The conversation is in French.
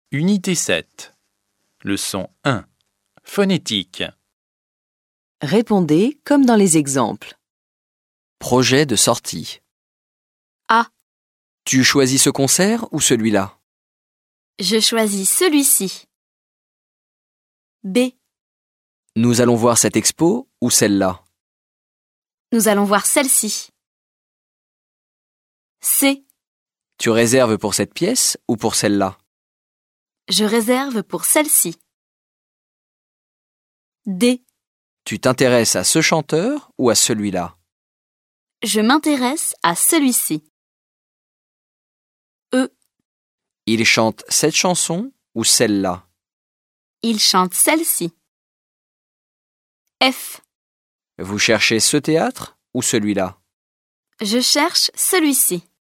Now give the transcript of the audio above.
Unité 7. Leçon 1. Phonétique. Répondez comme dans les exemples. Projet de sortie. A. Tu choisis ce concert ou celui-là? Je choisis celui-ci. B. Nous allons voir cette expo ou celle-là? Nous allons voir celle-ci. C. Tu réserves pour cette pièce ou pour celle-là? Je réserve pour celle-ci. D. Tu t'intéresses à ce chanteur ou à celui-là? Je m'intéresse à celui-ci. E. Il chante cette chanson ou celle-là? Il chante celle-ci. F. Vous cherchez ce théâtre ou celui-là? Je cherche celui-ci.